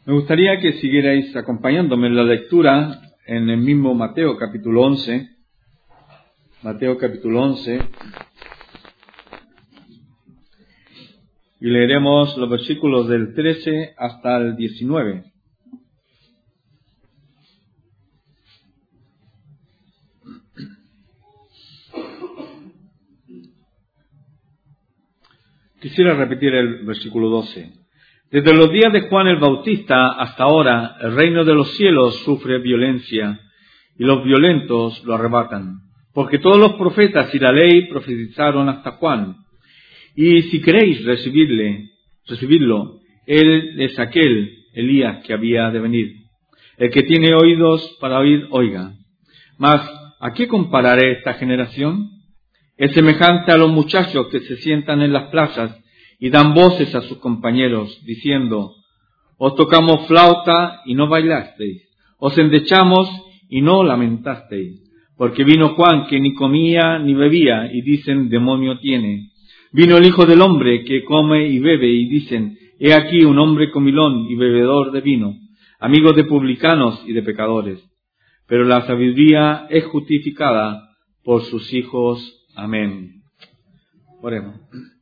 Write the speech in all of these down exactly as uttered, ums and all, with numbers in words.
Me gustaría que siguierais acompañándome en la lectura en el mismo Mateo capítulo once. Mateo capítulo once. Y leeremos los versículos del trece hasta el diecinueve. Quisiera repetir el versículo doce. Desde los días de Juan el Bautista hasta ahora, el reino de los cielos sufre violencia, y los violentos lo arrebatan. Porque todos los profetas y la ley profetizaron hasta Juan. Y si queréis recibirle, recibirlo, él es aquel Elías que había de venir. El que tiene oídos para oír, oiga. Mas, ¿a qué compararé esta generación? Es semejante a los muchachos que se sientan en las plazas y dan voces a sus compañeros, diciendo: os tocamos flauta y no bailasteis, os endechamos y no lamentasteis. Porque vino Juan que ni comía ni bebía, y dicen: demonio tiene. Vino el Hijo del Hombre que come y bebe, y dicen: he aquí un hombre comilón y bebedor de vino, amigo de publicanos y de pecadores. Pero la sabiduría es justificada por sus hijos. Amén. Oremos.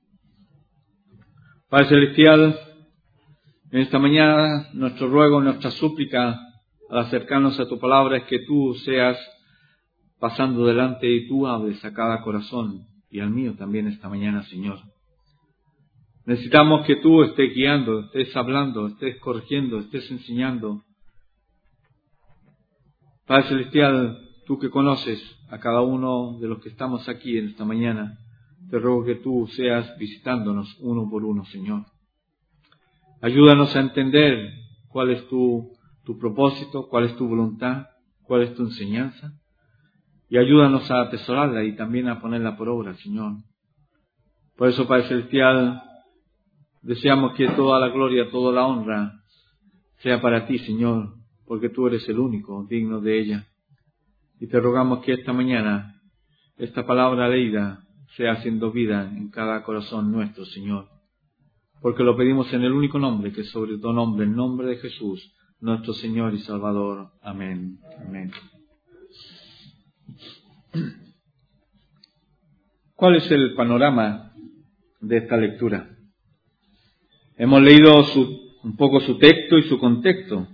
Padre Celestial, en esta mañana nuestro ruego, nuestra súplica al acercarnos a tu palabra es que tú seas pasando delante y tú hables a cada corazón y al mío también esta mañana, Señor. Necesitamos que tú estés guiando, estés hablando, estés corrigiendo, estés enseñando. Padre Celestial, tú que conoces a cada uno de los que estamos aquí en esta mañana, te ruego que tú seas visitándonos uno por uno, Señor. Ayúdanos a entender cuál es tu, tu propósito, cuál es tu voluntad, cuál es tu enseñanza. Y ayúdanos a atesorarla y también a ponerla por obra, Señor. Por eso, Padre Celestial, deseamos que toda la gloria, toda la honra sea para ti, Señor, porque tú eres el único digno de ella. Y te rogamos que esta mañana, esta palabra leída, sea haciendo vida en cada corazón nuestro, Señor. Porque lo pedimos en el único nombre, que es sobre todo nombre, el nombre de Jesús, nuestro Señor y Salvador. Amén. Amén. ¿Cuál es el panorama de esta lectura? Hemos leído su, un poco su texto y su contexto.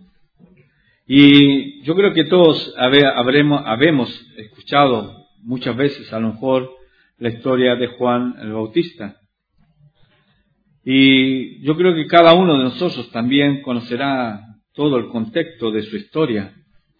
Y yo creo que todos habremos, habemos escuchado muchas veces, a lo mejor, la historia de Juan el Bautista. Y yo creo que cada uno de nosotros también conocerá todo el contexto de su historia.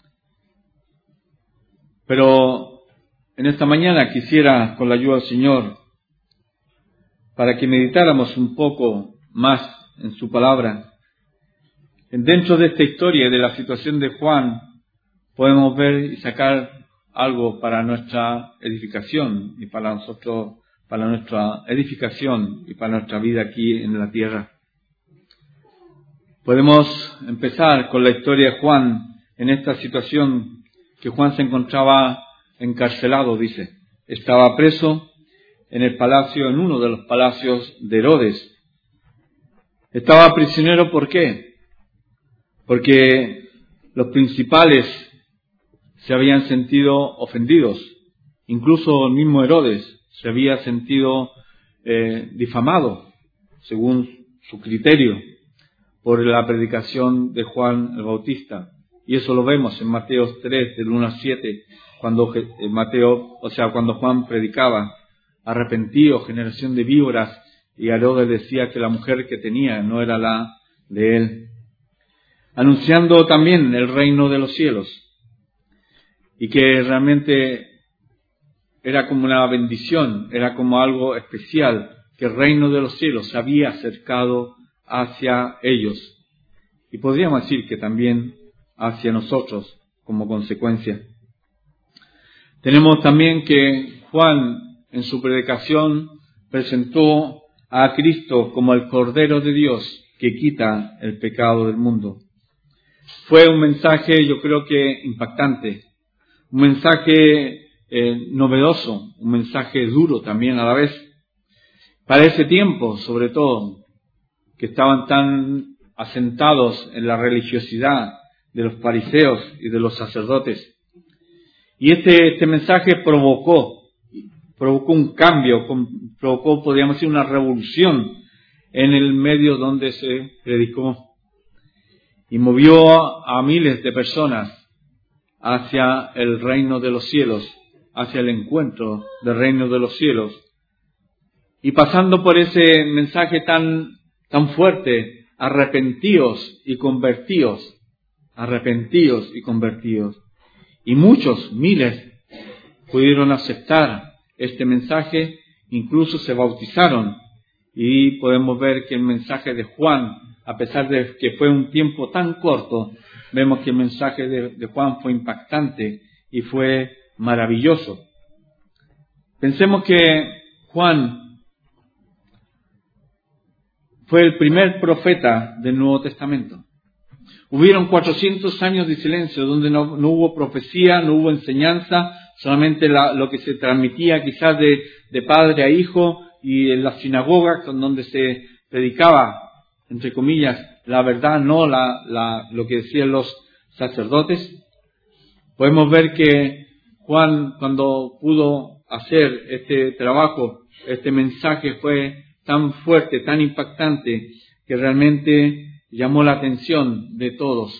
Pero en esta mañana quisiera, con la ayuda del Señor, para que meditáramos un poco más en su palabra. Dentro de esta historia y de la situación de Juan, podemos ver y sacar algo para nuestra edificación y para nosotros, para nuestra edificación y para nuestra vida aquí en la tierra. Podemos empezar con la historia de Juan en esta situación que Juan se encontraba encarcelado, dice. Estaba preso en el palacio, en uno de los palacios de Herodes. Estaba prisionero, ¿por qué? Porque los principales se habían sentido ofendidos. Incluso el mismo Herodes se había sentido eh, difamado, según su criterio, por la predicación de Juan el Bautista. Y eso lo vemos en Mateo tres, del uno al siete, cuando eh, Mateo, o sea, cuando Juan predicaba: arrepentido, generación de víboras, y Herodes decía que la mujer que tenía no era la de él. Anunciando también el reino de los cielos, y que realmente era como una bendición, era como algo especial, que el reino de los cielos se había acercado hacia ellos, y podríamos decir que también hacia nosotros como consecuencia. Tenemos también que Juan en su predicación presentó a Cristo como el Cordero de Dios que quita el pecado del mundo. Fue un mensaje, yo creo que impactante, un mensaje eh, novedoso, un mensaje duro también a la vez. Para ese tiempo, sobre todo, que estaban tan asentados en la religiosidad de los fariseos y de los sacerdotes. Y este, este mensaje provocó, provocó un cambio, provocó, podríamos decir, una revolución en el medio donde se predicó. Y movió a miles de personas hacia el reino de los cielos, hacia el encuentro del reino de los cielos. Y pasando por ese mensaje tan, tan fuerte, arrepentíos y convertíos, arrepentíos y convertíos. Y muchos, miles, pudieron aceptar este mensaje, incluso se bautizaron. Y podemos ver que el mensaje de Juan, a pesar de que fue un tiempo tan corto, vemos que el mensaje de, de Juan fue impactante y fue maravilloso. Pensemos que Juan fue el primer profeta del Nuevo Testamento. Hubieron cuatrocientos años de silencio donde no, no hubo profecía, no hubo enseñanza, solamente la, lo que se transmitía quizás de, de padre a hijo y en las sinagogas donde se predicaba, entre comillas, la verdad, no la, la, lo que decían los sacerdotes. Podemos ver que Juan, cuando pudo hacer este trabajo, este mensaje fue tan fuerte, tan impactante, que realmente llamó la atención de todos.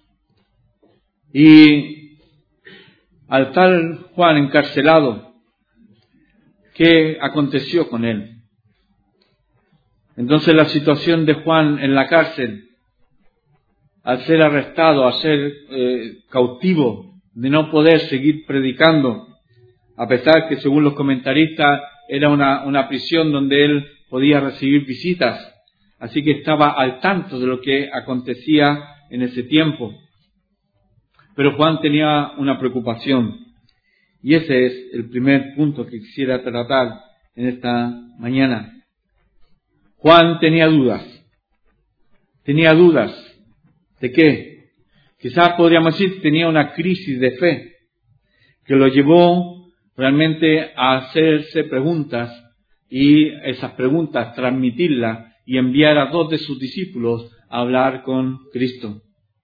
Y al tal Juan encarcelado, ¿qué aconteció con él? Entonces la situación de Juan en la cárcel, al ser arrestado, al ser eh, cautivo, de no poder seguir predicando, a pesar que según los comentaristas era una, una prisión donde él podía recibir visitas, así que estaba al tanto de lo que acontecía en ese tiempo. Pero Juan tenía una preocupación, y ese es el primer punto que quisiera tratar en esta mañana. Juan tenía dudas. Tenía dudas. ¿De qué? Quizás podríamos decir que tenía una crisis de fe que lo llevó realmente a hacerse preguntas y esas preguntas transmitirlas y enviar a dos de sus discípulos a hablar con Cristo.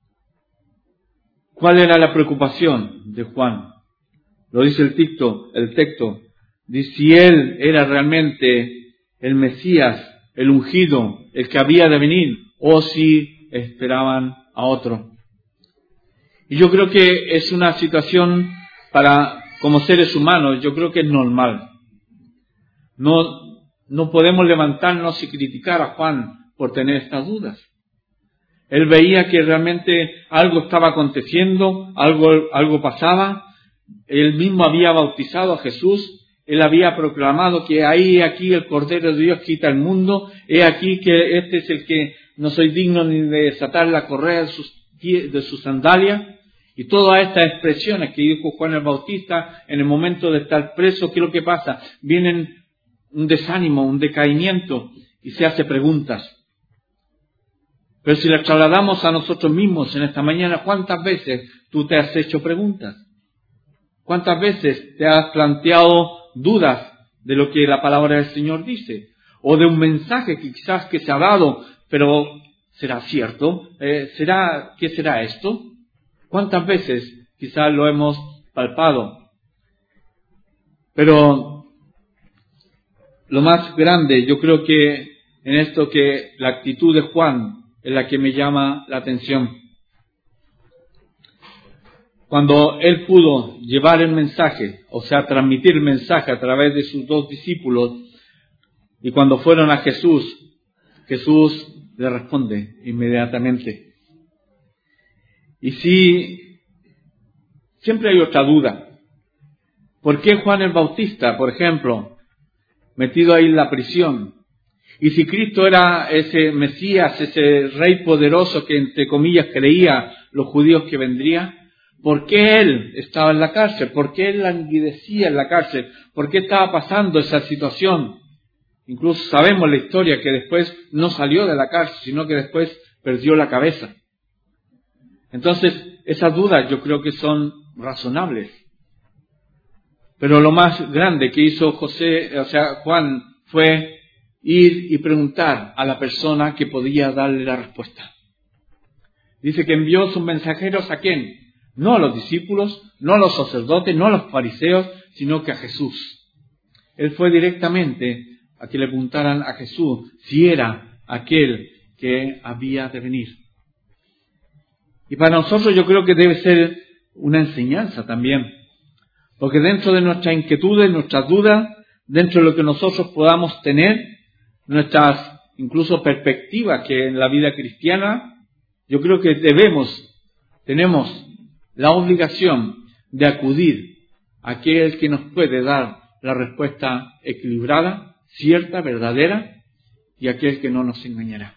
¿Cuál era la preocupación de Juan? Lo dice el texto, el texto. Dice si él era realmente el Mesías, el ungido, el que había de venir, o si esperaban a otro. Y yo creo que es una situación para, como seres humanos, yo creo que es normal. No, no podemos levantarnos y criticar a Juan por tener estas dudas. Él veía que realmente algo estaba aconteciendo, algo, algo pasaba. Él mismo había bautizado a Jesús. Él había proclamado que ahí, aquí, el Cordero de Dios quita el mundo. He aquí que este es el que no soy digno ni de desatar la correa de sus, de sus sandalias. Y todas estas expresiones que dijo Juan el Bautista en el momento de estar preso, ¿qué es lo que pasa? Vienen un desánimo, un decaimiento y se hace preguntas. Pero si las trasladamos a nosotros mismos en esta mañana, ¿cuántas veces tú te has hecho preguntas? ¿Cuántas veces te has planteado dudas de lo que la palabra del Señor dice? O de un mensaje que quizás que se ha dado, pero ¿será cierto? Eh, ¿será, ¿Qué será esto? ¿Cuántas veces quizás lo hemos palpado? Pero lo más grande, yo creo que en esto que la actitud de Juan es la que me llama la atención. Cuando él pudo llevar el mensaje, o sea, transmitir el mensaje a través de sus dos discípulos, y cuando fueron a Jesús, Jesús le responde inmediatamente. Y si siempre hay otra duda, ¿por qué Juan el Bautista, por ejemplo, metido ahí en la prisión? Y si Cristo era ese Mesías, ese Rey poderoso que entre comillas creía los judíos que vendría, ¿por qué él estaba en la cárcel? ¿Por qué él languidecía en la cárcel? ¿Por qué estaba pasando esa situación? Incluso sabemos la historia que después no salió de la cárcel, sino que después perdió la cabeza. Entonces, esas dudas yo creo que son razonables. Pero lo más grande que hizo José, o sea, Juan, fue ir y preguntar a la persona que podía darle la respuesta. Dice que envió sus mensajeros ¿a quién? No a los discípulos, no a los sacerdotes, no a los fariseos, sino que a Jesús. Él fue directamente a que le preguntaran a Jesús si era aquel que había de venir. Y para nosotros yo creo que debe ser una enseñanza también, porque dentro de nuestras inquietudes, nuestras dudas, dentro de lo que nosotros podamos tener, nuestras incluso perspectivas que en la vida cristiana, yo creo que debemos, tenemos la obligación de acudir a aquel que nos puede dar la respuesta equilibrada, cierta, verdadera, y aquel que no nos engañará.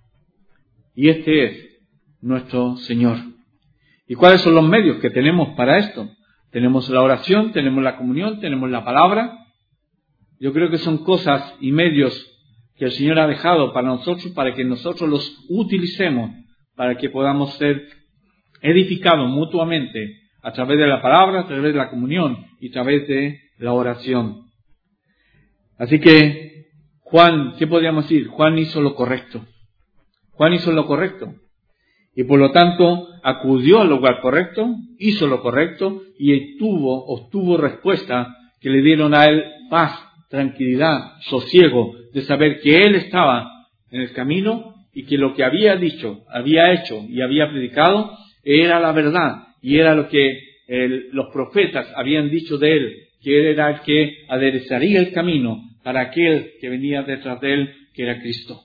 Y este es nuestro Señor. ¿Y cuáles son los medios que tenemos para esto? Tenemos la oración, tenemos la comunión, tenemos la palabra. Yo creo que son cosas y medios que el Señor ha dejado para nosotros, para que nosotros los utilicemos, para que podamos ser edificados mutuamente a través de la palabra, a través de la comunión y a través de la oración. Así que Juan, ¿qué podríamos decir? Juan hizo lo correcto. Juan hizo lo correcto. Y por lo tanto acudió al lugar correcto, hizo lo correcto y obtuvo, obtuvo respuesta que le dieron a él paz, tranquilidad, sosiego, de saber que él estaba en el camino y que lo que había dicho, había hecho y había predicado era la verdad y era lo que el, los profetas habían dicho de él, que él era el que aderezaría el camino para aquel que venía detrás de él, que era Cristo.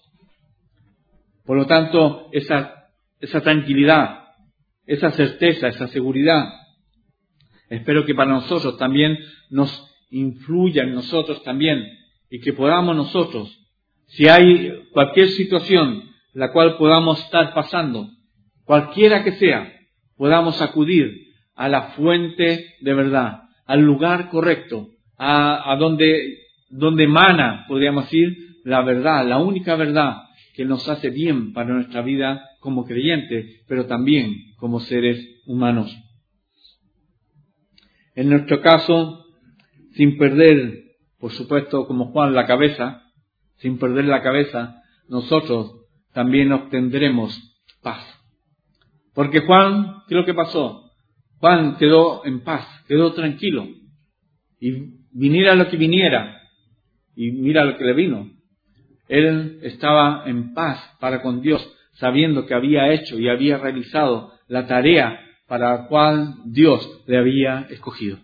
Por lo tanto, esa, esa tranquilidad, esa certeza, esa seguridad, espero que para nosotros también nos influya en nosotros también y que podamos nosotros, si hay cualquier situación la cual podamos estar pasando, cualquiera que sea, podamos acudir a la fuente de verdad, al lugar correcto, a, a donde, donde emana, podríamos decir, la verdad, la única verdad que nos hace bien para nuestra vida como creyentes, pero también como seres humanos. En nuestro caso, sin perder, por supuesto, como Juan, la cabeza, sin perder la cabeza, nosotros también obtendremos paz. Porque Juan, ¿qué es lo que pasó? Juan quedó en paz, quedó tranquilo. Y viniera lo que viniera, y mira lo que le vino. Él estaba en paz para con Dios, sabiendo que había hecho y había realizado la tarea para la cual Dios le había escogido.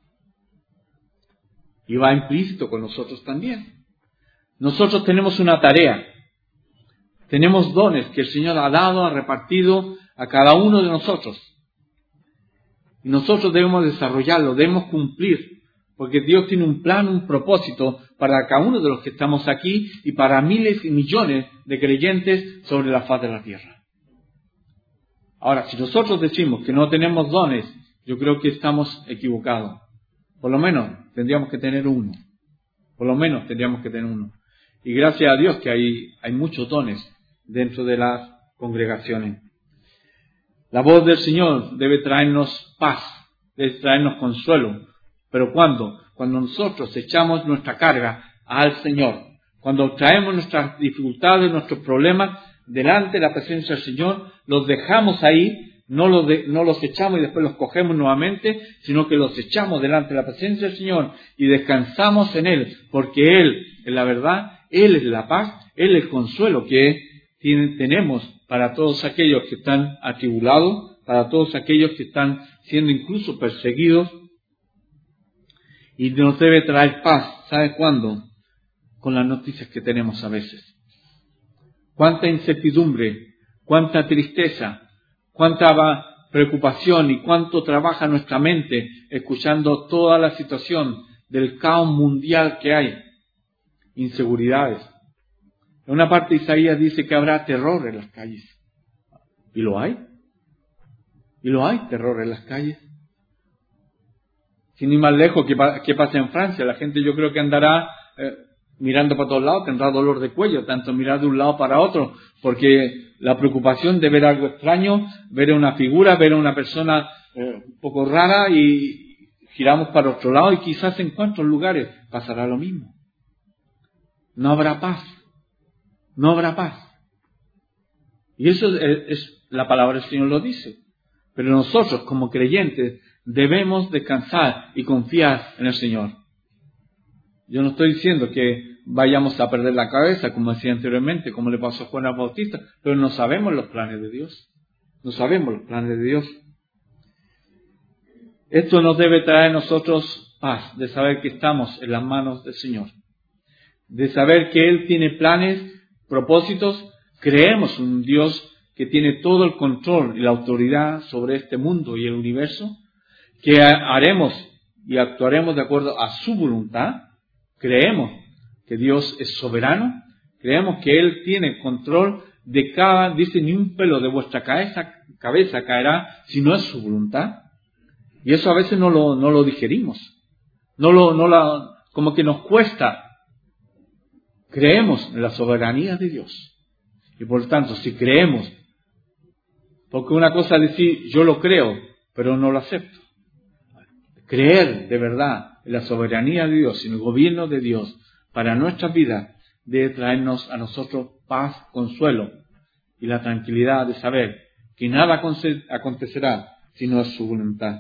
Y va implícito con nosotros también. Nosotros tenemos una tarea. Tenemos dones que el Señor ha dado, ha repartido a cada uno de nosotros. Y nosotros debemos desarrollarlo, debemos cumplir. Porque Dios tiene un plan, un propósito para cada uno de los que estamos aquí y para miles y millones de creyentes sobre la faz de la tierra. Ahora, si nosotros decimos que no tenemos dones, yo creo que estamos equivocados. Por lo menos tendríamos que tener uno. Por lo menos tendríamos que tener uno. Y gracias a Dios que hay, hay muchos dones dentro de las congregaciones. La voz del Señor debe traernos paz, debe traernos consuelo. Pero ¿cuándo? Cuando nosotros echamos nuestra carga al Señor. Cuando traemos nuestras dificultades, nuestros problemas delante de la presencia del Señor, los dejamos ahí. No los, de, no los echamos y después los cogemos nuevamente, sino que los echamos delante de la presencia del Señor y descansamos en Él, porque Él es la verdad, Él es la paz, Él es el consuelo que tiene, tenemos para todos aquellos que están atribulados, para todos aquellos que están siendo incluso perseguidos, y nos debe traer paz. ¿Sabe cuándo? Con las noticias que tenemos a veces. Cuánta incertidumbre, cuánta tristeza, cuánta preocupación y cuánto trabaja nuestra mente escuchando toda la situación del caos mundial que hay. Inseguridades. En una parte Isaías dice que habrá terror en las calles. ¿Y lo hay? ¿Y lo hay terror en las calles? Sin ir más lejos, ¿qué, qué pasa en Francia? La gente yo creo que andará eh, mirando para todos lados, tendrá dolor de cuello, tanto mirar de un lado para otro, porque la preocupación de ver algo extraño, ver una figura, ver a una persona eh, un poco rara y giramos para otro lado y quizás en cuantos lugares pasará lo mismo. No habrá paz. No habrá paz. Y eso es, es la palabra del Señor lo dice. Pero nosotros, como creyentes, debemos descansar y confiar en el Señor. Yo no estoy diciendo que vayamos a perder la cabeza, como decía anteriormente, como le pasó a Juan el Bautista, pero no sabemos los planes de Dios. No sabemos los planes de Dios. Esto nos debe traer a nosotros paz, de saber que estamos en las manos del Señor. De saber que Él tiene planes, propósitos. Creemos en un Dios que tiene todo el control y la autoridad sobre este mundo y el universo, que haremos y actuaremos de acuerdo a su voluntad. Creemos que Dios es soberano, creemos que Él tiene control de cada, dice, ni un pelo de vuestra cabeza, cabeza caerá si no es su voluntad. Y eso a veces no lo, no lo digerimos, no lo, no la, como que nos cuesta. Creemos en la soberanía de Dios. Y por lo tanto, si creemos, porque una cosa es decir, yo lo creo, pero no lo acepto. Creer de verdad en la soberanía de Dios, en el gobierno de Dios para nuestras vidas, debe traernos a nosotros paz, consuelo y la tranquilidad de saber que nada acontecerá si no es su voluntad.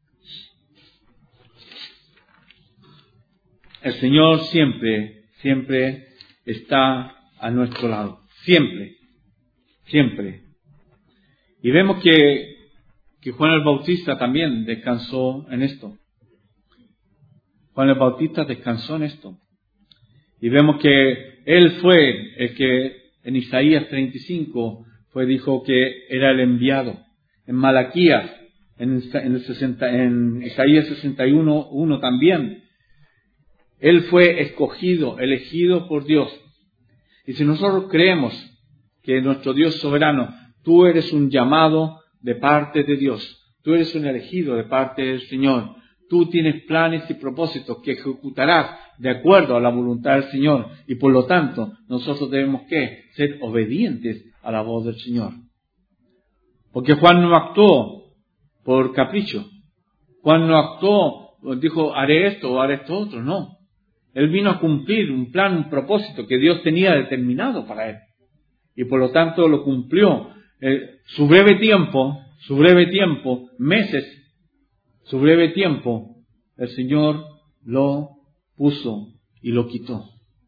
El Señor siempre, siempre está a nuestro lado. Siempre, siempre. Y vemos que, que Juan el Bautista también descansó en esto. Juan el Bautista descansó en esto. Y vemos que él fue el que en Isaías treinta y cinco fue, dijo que era el enviado. En Malaquías, en, en, el sesenta, en Isaías sesenta y uno, uno también. Él fue escogido, elegido por Dios. Y si nosotros creemos que nuestro Dios soberano, tú eres un llamado de parte de Dios, tú eres un elegido de parte del Señor, tú tienes planes y propósitos que ejecutarás de acuerdo a la voluntad del Señor, y por lo tanto nosotros debemos ¿qué? Ser obedientes a la voz del Señor. Porque Juan no actuó por capricho. Juan no actuó, dijo haré esto o haré esto otro, no. Él vino a cumplir un plan, un propósito que Dios tenía determinado para él. Y por lo tanto lo cumplió. Eh, su breve tiempo, su breve tiempo, meses, su breve tiempo, el Señor lo puso y lo quitó.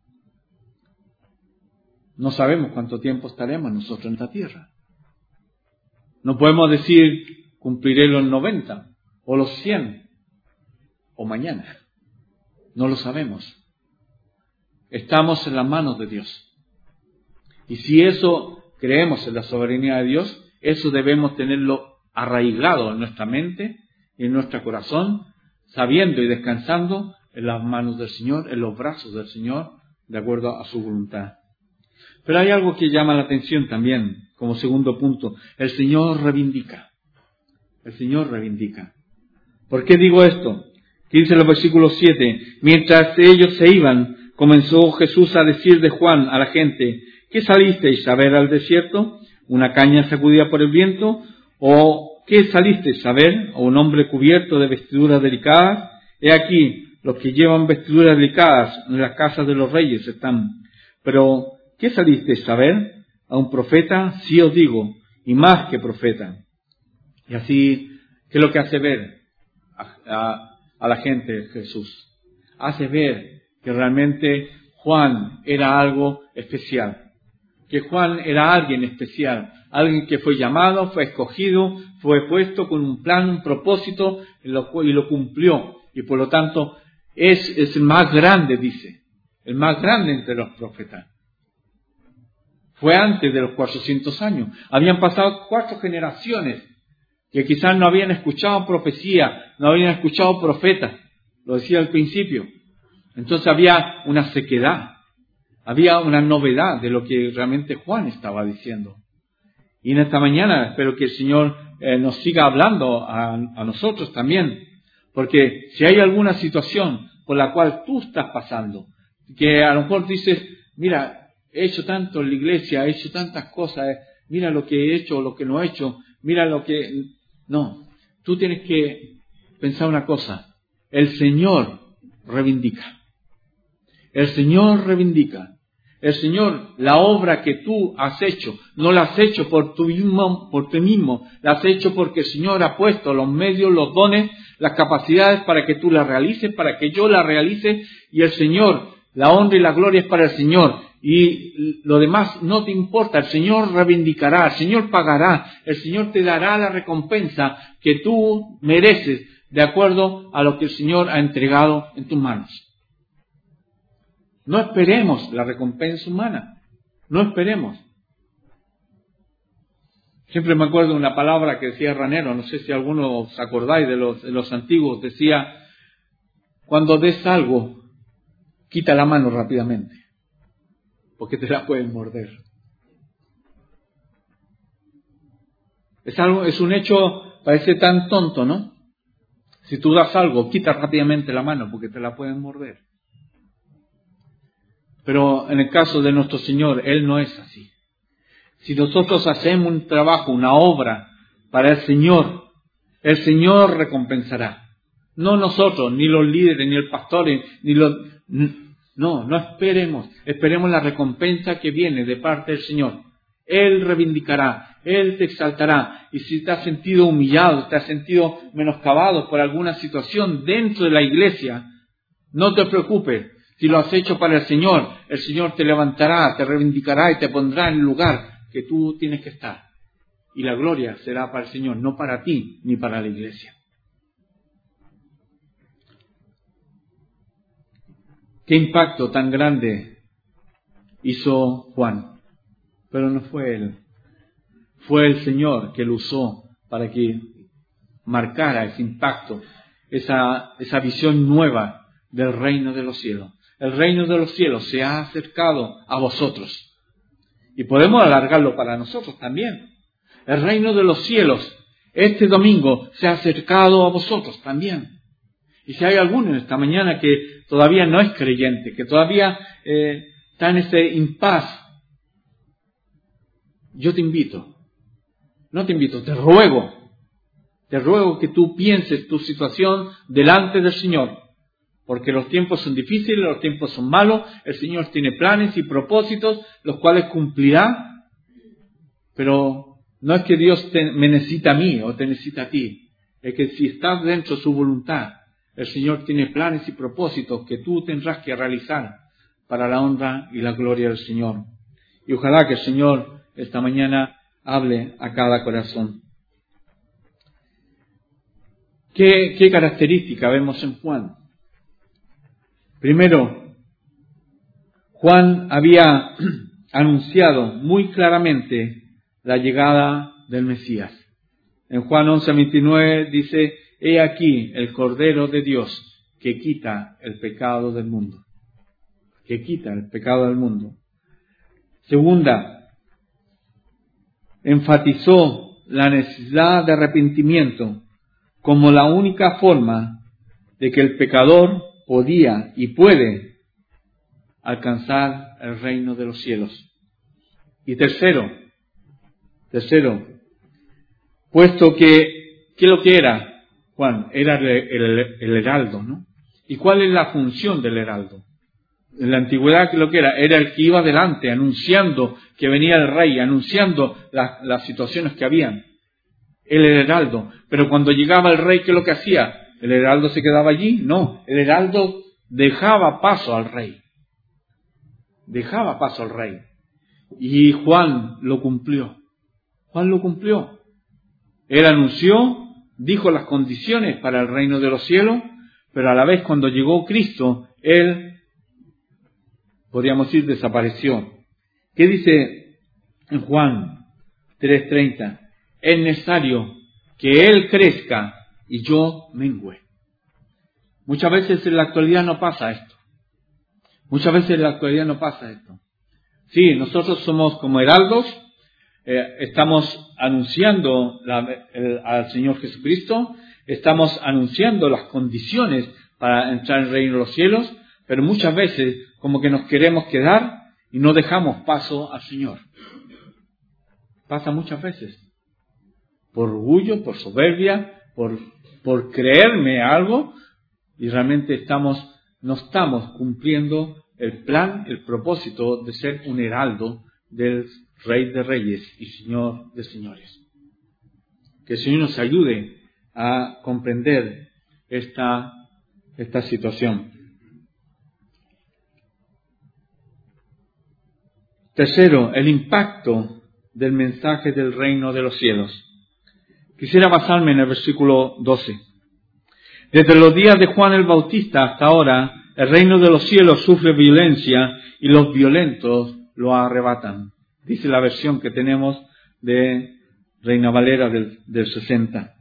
No sabemos cuánto tiempo estaremos nosotros en la tierra. No podemos decir cumpliré los noventa o los cien o mañana. No lo sabemos. Estamos en las manos de Dios. Y si eso creemos en la soberanía de Dios, eso debemos tenerlo arraigado en nuestra mente y en nuestro corazón, sabiendo y descansando en las manos del Señor, en los brazos del Señor, de acuerdo a su voluntad. Pero hay algo que llama la atención también, como segundo punto. El Señor reivindica. El Señor reivindica. ¿Por qué digo esto? Que dice en los versículos siete, mientras ellos se iban, comenzó Jesús a decir de Juan a la gente, ¿qué salisteis a ver al desierto? ¿Una caña sacudida por el viento? ¿O qué salisteis a ver? ¿O un hombre cubierto de vestiduras delicadas? He aquí, los que llevan vestiduras delicadas en las casas de los reyes están. Pero, ¿qué salisteis a ver? ¿A un profeta? Sí os digo, y más que profeta. Y así, ¿qué es lo que hace ver a, a, a la gente Jesús? Hace ver que realmente Juan era algo especial. Que Juan era alguien especial. Alguien que fue llamado, fue escogido, fue puesto con un plan, un propósito, y lo, y lo cumplió. Y por lo tanto, es, es el más grande, dice. El más grande entre los profetas. Fue antes de los cuatrocientos años. Habían pasado cuatro generaciones que quizás no habían escuchado profecía, no habían escuchado profetas. Lo decía al principio. Entonces había una sequedad. Había una novedad de lo que realmente Juan estaba diciendo. Y en esta mañana espero que el Señor eh, nos siga hablando a, a nosotros también. Porque si hay alguna situación por la cual tú estás pasando, que a lo mejor dices, mira, he hecho tanto en la iglesia, he hecho tantas cosas, eh, mira lo que he hecho o lo que no he hecho, mira lo que... No, tú tienes que pensar una cosa, el Señor reivindica. El Señor reivindica. El Señor, la obra que tú has hecho, no la has hecho por tú mismo, por ti mismo, la has hecho porque el Señor ha puesto los medios, los dones, las capacidades para que tú la realices, para que yo la realice, y el Señor, la honra y la gloria es para el Señor, y lo demás no te importa, el Señor reivindicará, el Señor pagará, el Señor te dará la recompensa que tú mereces, de acuerdo a lo que el Señor ha entregado en tus manos. No esperemos la recompensa humana. No esperemos. Siempre me acuerdo de una palabra que decía Ranero, no sé si alguno os acordáis de los, de los antiguos, decía, cuando des algo, quita la mano rápidamente, porque te la pueden morder. Es algo, es un hecho, parece tan tonto, ¿no? Si tú das algo, quita rápidamente la mano, porque te la pueden morder. Pero en el caso de nuestro Señor, Él no es así. Si nosotros hacemos un trabajo, una obra para el Señor, el Señor recompensará. No nosotros, ni los líderes, ni el pastor, ni los... No, no esperemos. Esperemos la recompensa que viene de parte del Señor. Él reivindicará, Él te exaltará. Y si te has sentido humillado, te has sentido menoscabado por alguna situación dentro de la iglesia, no te preocupes. Si lo has hecho para el Señor, el Señor te levantará, te reivindicará y te pondrá en el lugar que tú tienes que estar. Y la gloria será para el Señor, no para ti ni para la iglesia. ¿Qué impacto tan grande hizo Juan? Pero no fue él. Fue el Señor que lo usó para que marcara ese impacto, esa, esa visión nueva del reino de los cielos. El reino de los cielos se ha acercado a vosotros. Y podemos alargarlo para nosotros también. El reino de los cielos, este domingo, se ha acercado a vosotros también. Y si hay alguno en esta mañana que todavía no es creyente, que todavía eh, está en ese impas, yo te invito, no te invito, te ruego, te ruego que tú pienses tu situación delante del Señor. Porque los tiempos son difíciles, los tiempos son malos, el Señor tiene planes y propósitos, los cuales cumplirá, pero no es que Dios te, me necesita a mí o te necesita a ti, es que si estás dentro de su voluntad, el Señor tiene planes y propósitos que tú tendrás que realizar para la honra y la gloria del Señor. Y ojalá que el Señor esta mañana hable a cada corazón. ¿Qué, qué característica vemos en Juan? Primero, Juan había anunciado muy claramente la llegada del Mesías. En Juan once veintinueve dice, he aquí el Cordero de Dios que quita el pecado del mundo. Que quita el pecado del mundo. Segunda, enfatizó la necesidad de arrepentimiento como la única forma de que el pecador podía y puede alcanzar el reino de los cielos. Y tercero, tercero, puesto que, ¿qué es lo que era Juan? Era el, el, el heraldo, ¿no? ¿Y cuál es la función del heraldo? En la antigüedad, ¿qué es lo que era? Era el que iba adelante, anunciando que venía el rey, anunciando la, las situaciones que habían. El heraldo. Pero cuando llegaba el rey, ¿qué es lo que hacía? ¿El heraldo se quedaba allí? No, el heraldo dejaba paso al rey. Dejaba paso al rey. Y Juan lo cumplió. Juan lo cumplió. Él anunció, dijo las condiciones para el reino de los cielos, pero a la vez cuando llegó Cristo, Él, podríamos decir, desapareció. ¿Qué dice en Juan tres treinta? Es necesario que Él crezca y yo mengüe. Muchas veces en la actualidad no pasa esto. Muchas veces en la actualidad no pasa esto. Sí, nosotros somos como heraldos, eh, estamos anunciando la, el, al Señor Jesucristo, estamos anunciando las condiciones para entrar en el reino de los cielos, pero muchas veces como que nos queremos quedar y no dejamos paso al Señor. Pasa muchas veces. Por orgullo, por soberbia, por, por creerme algo, y realmente estamos, no estamos cumpliendo el plan, el propósito de ser un heraldo del Rey de Reyes y Señor de Señores. Que el Señor nos ayude a comprender esta, esta situación. Tercero, el impacto del mensaje del reino de los cielos. Quisiera basarme en el versículo doce. Desde los días de Juan el Bautista hasta ahora, el reino de los cielos sufre violencia y los violentos lo arrebatan. Dice la versión que tenemos de Reina Valera del, del sesenta.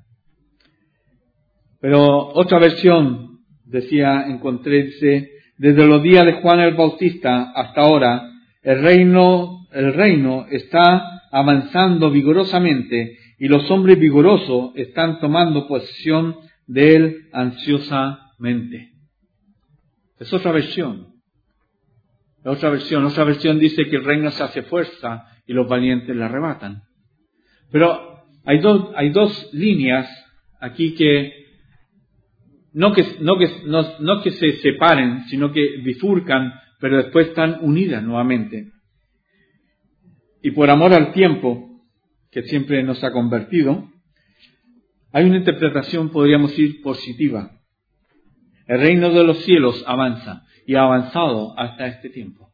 Pero otra versión, decía, encontré, dice, desde los días de Juan el Bautista hasta ahora, el reino, el reino está avanzando vigorosamente y los hombres vigorosos están tomando posesión de él ansiosamente. Es otra versión. Otra versión. Otra versión dice que el reino se hace fuerza y los valientes la arrebatan. Pero hay dos, hay dos líneas aquí que no que, no que, no, no que se separen, sino que bifurcan, pero después están unidas nuevamente. Y por amor al tiempo, que siempre nos ha convertido, hay una interpretación, podríamos decir, positiva. El reino de los cielos avanza y ha avanzado hasta este tiempo.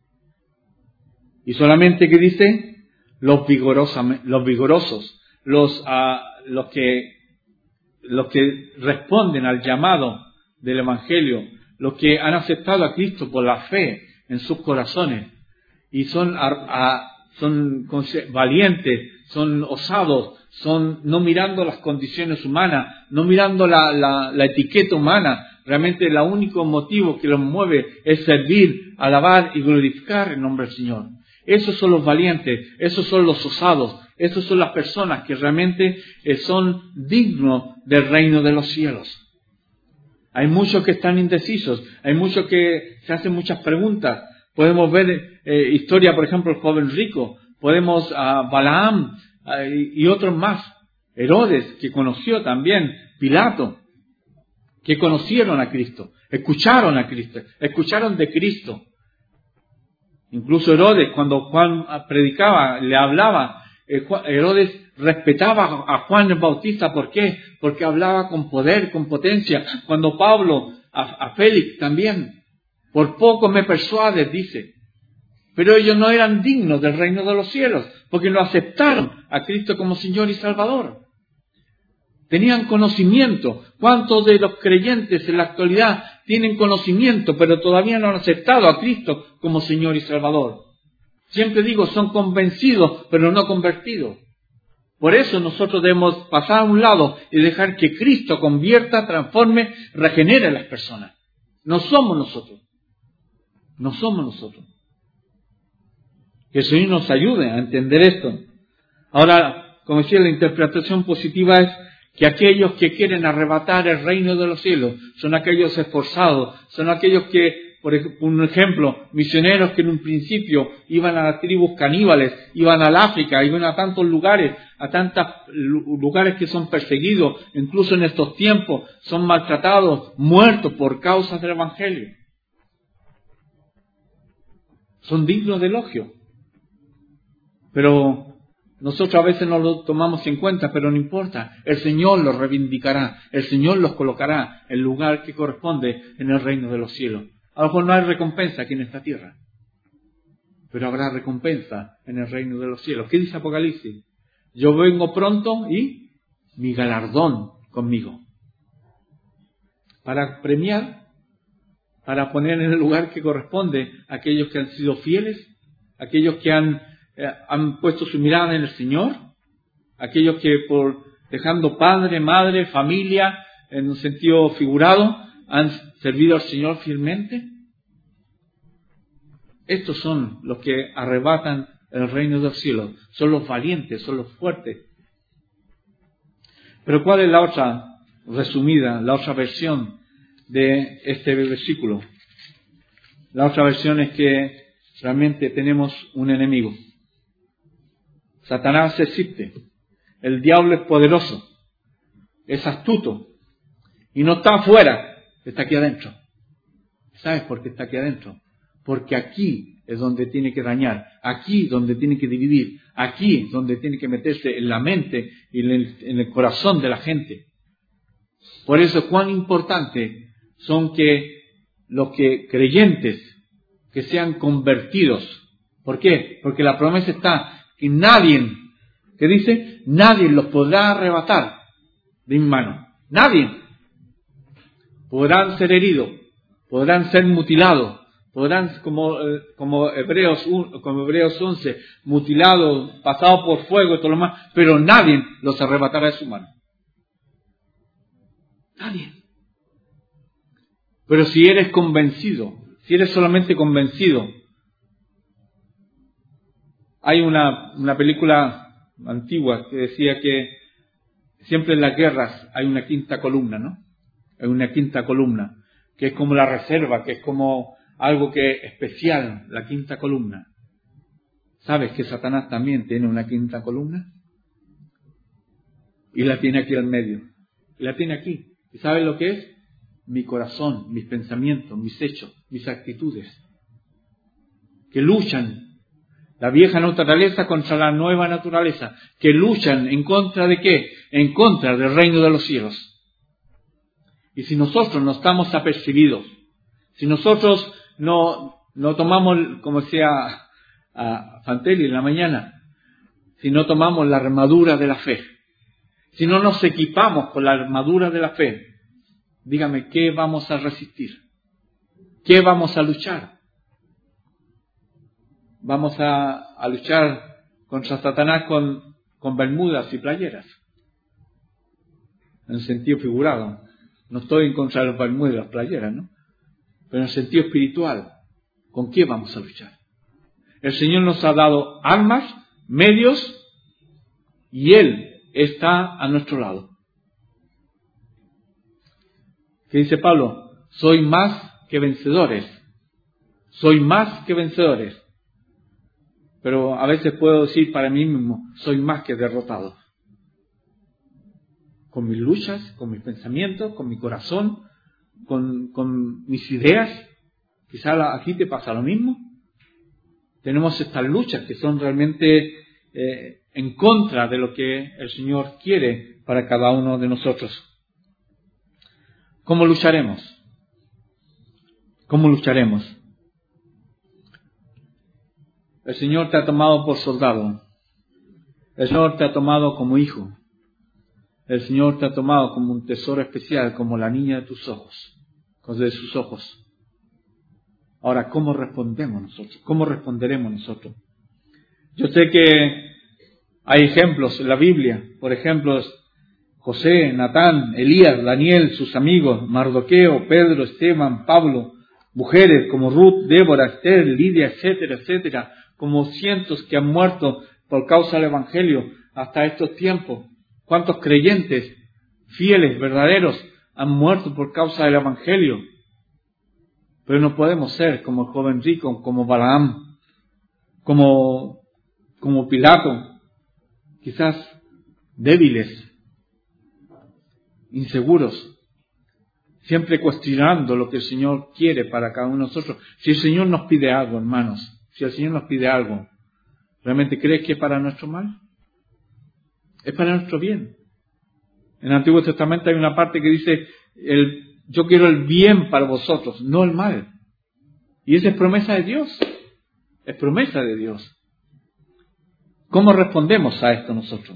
Y solamente que dice los vigorosos, los vigorosos, los, uh, los que los que responden al llamado del Evangelio, los que han aceptado a Cristo por la fe en sus corazones y son, a, a, son valientes, son osados, son no mirando las condiciones humanas, no mirando la, la, la etiqueta humana. Realmente el único motivo que los mueve es servir, alabar y glorificar el nombre del Señor. Esos son los valientes, esos son los osados, esos son las personas que realmente son dignos del reino de los cielos. Hay muchos que están indecisos, hay muchos que se hacen muchas preguntas. Podemos ver eh, historia, por ejemplo, el joven rico, podemos a uh, Balaam uh, y, y otros más, Herodes, que conoció también, Pilato, que conocieron a Cristo, escucharon a Cristo, escucharon de Cristo. Incluso Herodes, cuando Juan predicaba, le hablaba, Herodes respetaba a Juan el Bautista. ¿Por qué? Porque hablaba con poder, con potencia. Cuando Pablo, a, a Félix también, por poco me persuades, dice. Pero ellos no eran dignos del reino de los cielos, porque no aceptaron a Cristo como Señor y Salvador. Tenían conocimiento. ¿Cuántos de los creyentes en la actualidad tienen conocimiento, pero todavía no han aceptado a Cristo como Señor y Salvador? Siempre digo, son convencidos, pero no convertidos. Por eso nosotros debemos pasar a un lado y dejar que Cristo convierta, transforme, regenere a las personas. No somos nosotros. No somos nosotros. Que el Señor nos ayude a entender esto. Ahora, como decía, la interpretación positiva es que aquellos que quieren arrebatar el reino de los cielos son aquellos esforzados, son aquellos que, por un ejemplo, misioneros que en un principio iban a las tribus caníbales, iban al África, iban a tantos lugares, a tantos lugares que son perseguidos, incluso en estos tiempos son maltratados, muertos por causas del Evangelio. Son dignos de elogio. Pero nosotros a veces no lo tomamos en cuenta, pero no importa. El Señor los reivindicará. El Señor los colocará en el lugar que corresponde en el reino de los cielos. A lo mejor no hay recompensa aquí en esta tierra, pero habrá recompensa en el reino de los cielos. ¿Qué dice Apocalipsis? Yo vengo pronto y mi galardón conmigo. Para premiar, para poner en el lugar que corresponde a aquellos que han sido fieles, aquellos que han Eh, han puesto su mirada en el Señor, aquellos que por dejando padre, madre, familia, en un sentido figurado, han servido al Señor fielmente. Estos son los que arrebatan el reino del cielo, son los valientes, son los fuertes. Pero ¿cuál es la otra resumida, la otra versión de este versículo? La otra versión es que realmente tenemos un enemigo. Satanás existe. El diablo es poderoso. Es astuto. Y no está afuera. Está aquí adentro. ¿Sabes por qué está aquí adentro? porque aquí es donde tiene que dañar, aquí donde tiene que dividir, aquí donde tiene que meterse en la mente y en el, en el corazón de la gente. Por eso cuán importante son que los que creyentes que sean convertidos. ¿Por qué? Porque la promesa está que nadie, ¿qué dice? Nadie los podrá arrebatar de mi mano. Nadie. Podrán ser heridos, podrán ser mutilados, podrán, como, como, Hebreos, como Hebreos once, mutilados, pasados por fuego y todo lo más, pero nadie los arrebatará de su mano. Nadie. Pero si eres convencido, si eres solamente convencido, hay una, una película antigua que decía que siempre en las guerras hay una quinta columna, ¿no? Hay una quinta columna, que es como la reserva, que es como algo que es especial, la quinta columna. ¿Sabes que Satanás también tiene una quinta columna? Y la tiene aquí al medio. Y la tiene aquí. ¿Y sabes lo que es? Mi corazón, mis pensamientos, mis hechos, mis actitudes. Que luchan la vieja naturaleza contra la nueva naturaleza. Que luchan en contra de ¿qué? En contra del reino de los cielos. Y si nosotros no estamos apercibidos, si nosotros no, no tomamos, como decía a Fantelli en la mañana, si no tomamos la armadura de la fe, si no nos equipamos con la armadura de la fe, dígame, ¿qué vamos a resistir? ¿Qué vamos a luchar? Vamos a, a luchar contra Satanás con, con bermudas y playeras, en sentido figurado. No estoy en contra de las bermudas y las playeras, ¿no? Pero en el sentido espiritual, ¿con qué vamos a luchar? El Señor nos ha dado armas, medios, y Él está a nuestro lado. ¿Qué dice Pablo? Soy más que vencedores. Soy más que vencedores. Pero a veces puedo decir para mí mismo, soy más que derrotado. Con mis luchas, con mis pensamientos, con mi corazón, con, con mis ideas. Quizá aquí te pasa lo mismo. Tenemos estas luchas que son realmente eh, en contra de lo que el Señor quiere para cada uno de nosotros. ¿Cómo lucharemos? ¿Cómo lucharemos? El Señor te ha tomado por soldado. El Señor te ha tomado como hijo. El Señor te ha tomado como un tesoro especial, como la niña de tus ojos, de sus ojos. Ahora, ¿cómo respondemos nosotros? ¿Cómo responderemos nosotros? Yo sé que hay ejemplos en la Biblia, por ejemplo, José, Natán, Elías, Daniel, sus amigos, Mardoqueo, Pedro, Esteban, Pablo, mujeres como Ruth, Débora, Esther, Lidia, etcétera, etcétera, como cientos que han muerto por causa del Evangelio hasta estos tiempos. ¿Cuántos creyentes fieles, verdaderos, han muerto por causa del Evangelio? Pero no podemos ser como el joven rico, como Balaam, como, como Pilato, quizás débiles, inseguros, siempre cuestionando lo que el Señor quiere para cada uno de nosotros. Si el Señor nos pide algo, hermanos, si el Señor nos pide algo, ¿realmente crees que es para nuestro mal? Es para nuestro bien. En el Antiguo Testamento hay una parte que dice, el, yo quiero el bien para vosotros, no el mal. Y esa es promesa de Dios. Es promesa de Dios. ¿Cómo respondemos a esto nosotros?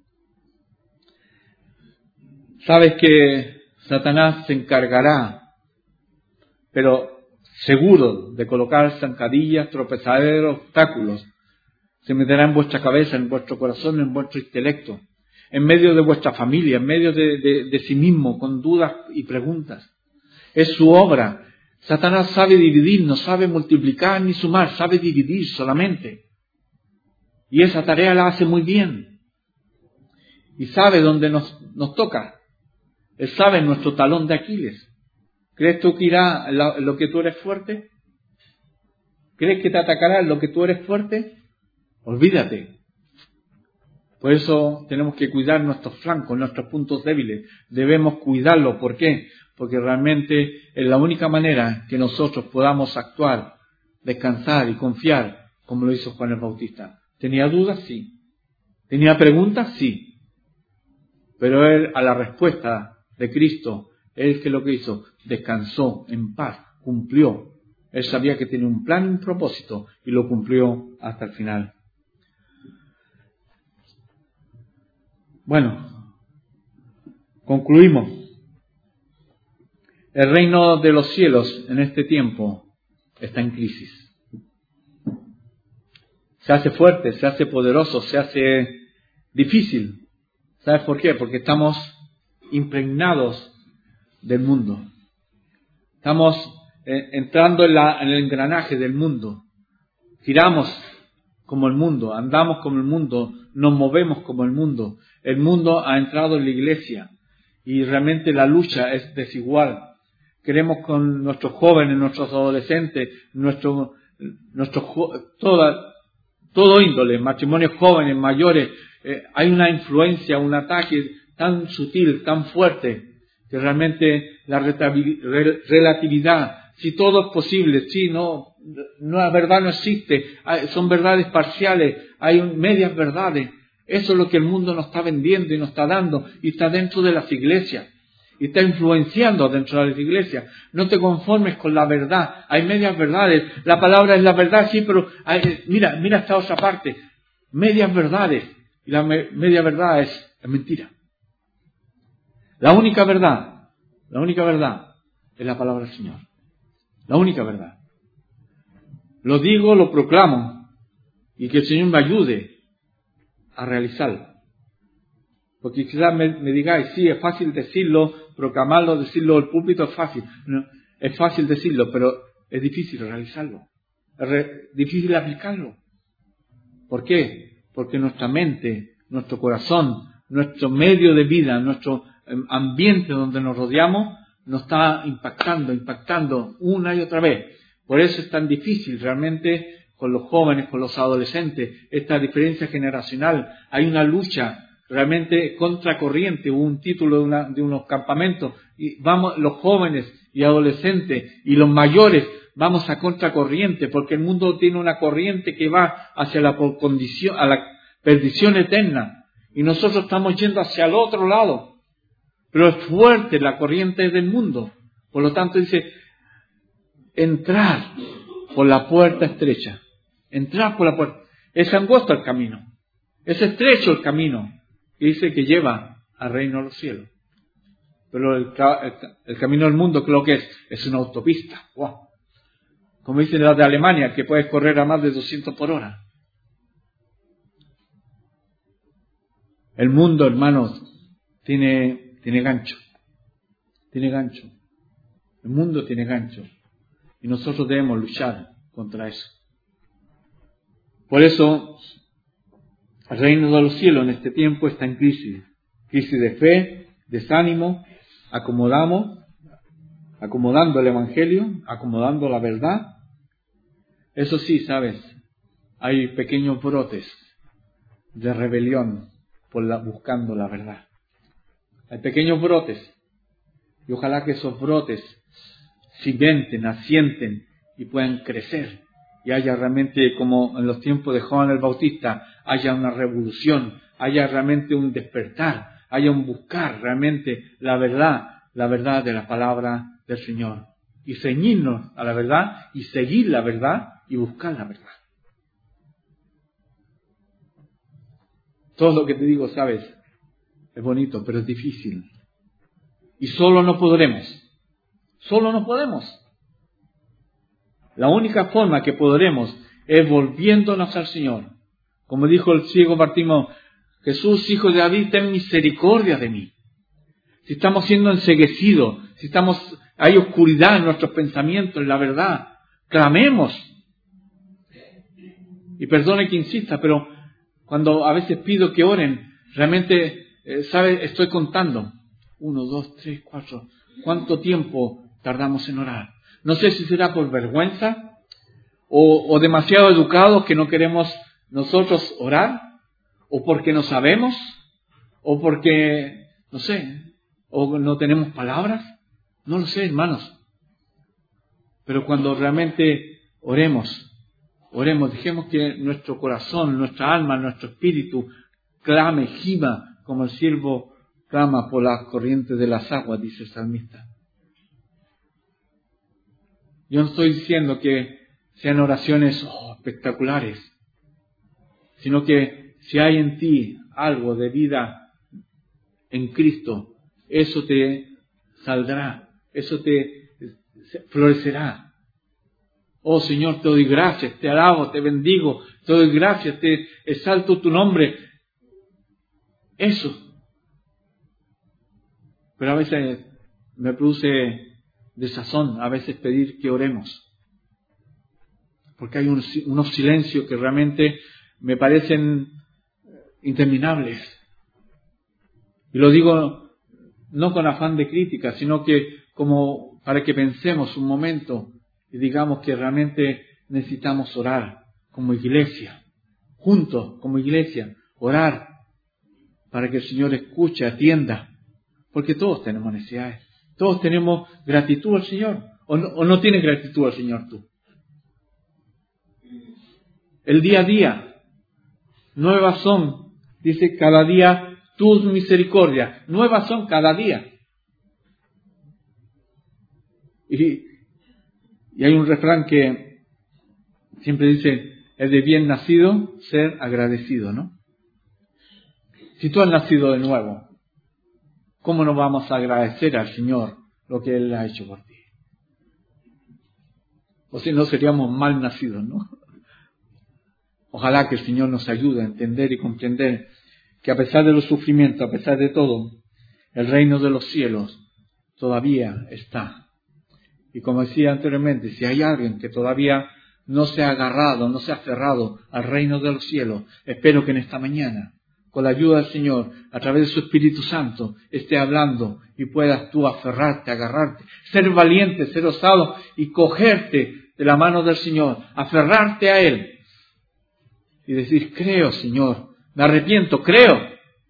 Sabes que Satanás se encargará, pero seguro, de colocar zancadillas, tropezaderos, obstáculos. Se meterá en vuestra cabeza, en vuestro corazón, en vuestro intelecto, en medio de vuestra familia, en medio de, de, de sí mismo, con dudas y preguntas. Es su obra. Satanás sabe dividir, no sabe multiplicar ni sumar, sabe dividir solamente. Y esa tarea la hace muy bien. Y sabe dónde nos, nos toca. Él sabe nuestro talón de Aquiles. ¿Crees tú que irá en lo que tú eres fuerte? ¿Crees que te atacará en lo que tú eres fuerte? Olvídate. Por eso tenemos que cuidar nuestros flancos, nuestros puntos débiles. Debemos cuidarlos. ¿Por qué? Porque realmente es la única manera que nosotros podamos actuar descansar y confiar como lo hizo Juan el Bautista. ¿Tenía dudas? Sí. ¿Tenía preguntas? Sí. Pero él, a la respuesta de Cristo, él que lo que hizo, descansó en paz, cumplió. Él sabía que tenía un plan y un propósito y lo cumplió hasta el final. Bueno, concluimos. El reino de los cielos en este tiempo está en crisis. Se hace fuerte, se hace poderoso, se hace difícil. ¿Sabes por qué? Porque estamos impregnados del mundo. Estamos eh, entrando en, la, en el engranaje del mundo. Giramos como el mundo, andamos como el mundo, nos movemos como el mundo. El mundo ha entrado en la iglesia y realmente la lucha es desigual. Queremos con nuestros jóvenes, nuestros adolescentes, nuestro, nuestro, toda, todo índole, matrimonios jóvenes, mayores, eh, hay una influencia, un ataque tan sutil, tan fuerte, que realmente la relatividad, si todo es posible, si no, no, la verdad no existe, hay, son verdades parciales, hay medias verdades. Eso es lo que el mundo nos está vendiendo y nos está dando, y está dentro de las iglesias. Y está influenciando dentro de las iglesias. No te conformes con la verdad. Hay medias verdades. La palabra es la verdad, sí, pero hay, mira, mira esta otra parte. Medias verdades. Y la me, media verdad es, es mentira. La única verdad, la única verdad es la palabra del Señor. La única verdad. Lo digo, lo proclamo. Y que el Señor me ayude a realizarlo. Porque quizás me, me digáis, sí, es fácil decirlo, proclamarlo, decirlo, el púlpito es fácil. No, es fácil decirlo, pero es difícil realizarlo. Es re, difícil aplicarlo. ¿Por qué? Porque nuestra mente, nuestro corazón, nuestro medio de vida, nuestro ambiente donde nos rodeamos, nos está impactando, impactando una y otra vez. Por eso es tan difícil realmente con los jóvenes, con los adolescentes, esta diferencia generacional. Hay una lucha realmente contracorriente. Hubo un título de, una, de unos campamentos, y vamos, los jóvenes y adolescentes y los mayores vamos a contracorriente, porque el mundo tiene una corriente que va hacia la condición, a la perdición eterna, y nosotros estamos yendo hacia el otro lado. Pero es fuerte la corriente del mundo. Por lo tanto dice, entrar por la puerta estrecha. Entrar por la puerta. Es angosto el camino. Es estrecho el camino. Y dice que lleva al reino de los cielos. Pero el, el, el camino del mundo, creo que es, es una autopista. ¡Wow! Como dicen las de Alemania, que puedes correr a más de doscientos por hora. El mundo, hermanos, tiene, tiene gancho. Tiene gancho. El mundo tiene gancho. Y nosotros debemos luchar contra eso. Por eso, el reino de los cielos en este tiempo está en crisis. Crisis de fe, desánimo, acomodamos, acomodando el evangelio, acomodando la verdad. Eso sí, sabes, hay pequeños brotes de rebelión por la, buscando la verdad. Hay pequeños brotes. Y ojalá que esos brotes cimenten, asienten y puedan crecer. Y haya realmente, como en los tiempos de Juan el Bautista, haya una revolución, haya realmente un despertar, haya un buscar realmente la verdad, la verdad de la palabra del Señor. Y ceñirnos a la verdad y seguir la verdad y buscar la verdad. Todo lo que te digo, sabes, es bonito, pero es difícil. Y solo no podremos. Solo no podemos. La única forma que podremos es volviéndonos al Señor. Como dijo el ciego Bartimeo, Jesús, hijo de David, ten misericordia de mí. Si estamos siendo enceguecidos, si estamos, hay oscuridad en nuestros pensamientos, en la verdad, clamemos. Y perdone que insista, pero cuando a veces pido que oren, realmente, eh, ¿sabe? Estoy contando. Uno, dos, tres, cuatro. ¿Cuánto tiempo tardamos en orar? No sé si será por vergüenza o, o demasiado educados que no queremos nosotros orar, o porque no sabemos, o porque, no sé, o no tenemos palabras. No lo sé, hermanos. Pero cuando realmente Oremos, oremos, dejemos que nuestro corazón, nuestra alma, nuestro espíritu clame, gima, como el siervo clama por las corrientes de las aguas, dice el salmista. Yo no estoy diciendo que sean oraciones oh, espectaculares, sino que si hay en ti algo de vida en Cristo, eso te saldrá, eso te florecerá. Oh Señor, te doy gracias, te alabo, te bendigo, te doy gracias, te exalto tu nombre. Eso. Pero a veces me produce desazón, a veces pedir que oremos. Porque hay unos, unos silencios que realmente me parecen interminables. Y lo digo no con afán de crítica, sino que como para que pensemos un momento y digamos que realmente necesitamos orar como iglesia, juntos como iglesia, orar para que el Señor escuche, atienda, porque todos tenemos necesidades, todos tenemos gratitud al Señor, o no, o no tienes gratitud al Señor tú. El día a día, nuevas son, dice cada día tus misericordias, nuevas son cada día. Y, y hay un refrán que siempre dice, es de bien nacido ser agradecido, ¿no? Si tú has nacido de nuevo, ¿cómo no vamos a agradecer al Señor lo que Él ha hecho por ti? O si no, seríamos mal nacidos, ¿no? Ojalá que el Señor nos ayude a entender y comprender que a pesar de los sufrimientos, a pesar de todo, el reino de los cielos todavía está. Y como decía anteriormente, si hay alguien que todavía no se ha agarrado, no se ha aferrado al reino de los cielos, espero que en esta mañana, con la ayuda del Señor, a través de su Espíritu Santo, esté hablando y puedas tú aferrarte, agarrarte, ser valiente, ser osado y cogerte de la mano del Señor, aferrarte a Él y decir, creo, Señor, me arrepiento, creo.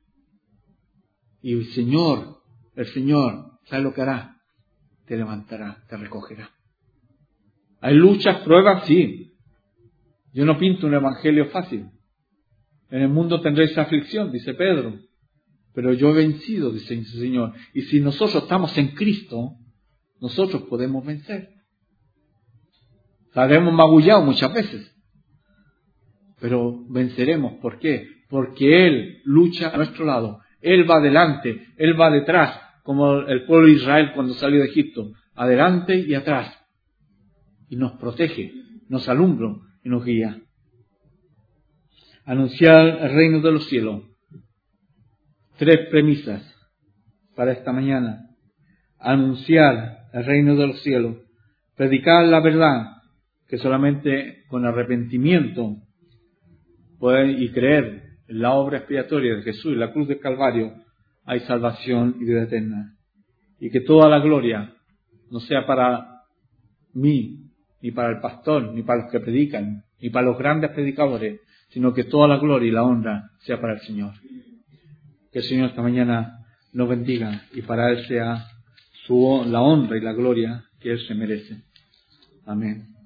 Y el Señor, el Señor, ¿sabe lo que hará? Te levantará, te recogerá. Hay luchas, pruebas, sí. Yo no pinto un evangelio fácil. En el mundo tendréis aflicción, dice Pedro, pero yo he vencido, dice el Señor. Y si nosotros estamos en Cristo, nosotros podemos vencer. Habremos magullado muchas veces, pero venceremos. ¿Por qué? Porque Él lucha a nuestro lado. Él va adelante, Él va detrás, como el pueblo de Israel cuando salió de Egipto, adelante y atrás. Y nos protege, nos alumbra y nos guía. Anunciar el reino de los cielos. Tres premisas para esta mañana. Anunciar el reino de los cielos. Predicar la verdad, que solamente con arrepentimiento y creer en la obra expiatoria de Jesús y la cruz del Calvario hay salvación y vida eterna. Y que toda la gloria no sea para mí, ni para el pastor, ni para los que predican, ni para los grandes predicadores, sino que toda la gloria y la honra sea para el Señor. Que el Señor esta mañana nos bendiga y para Él sea su, la honra y la gloria que Él se merece. Amén.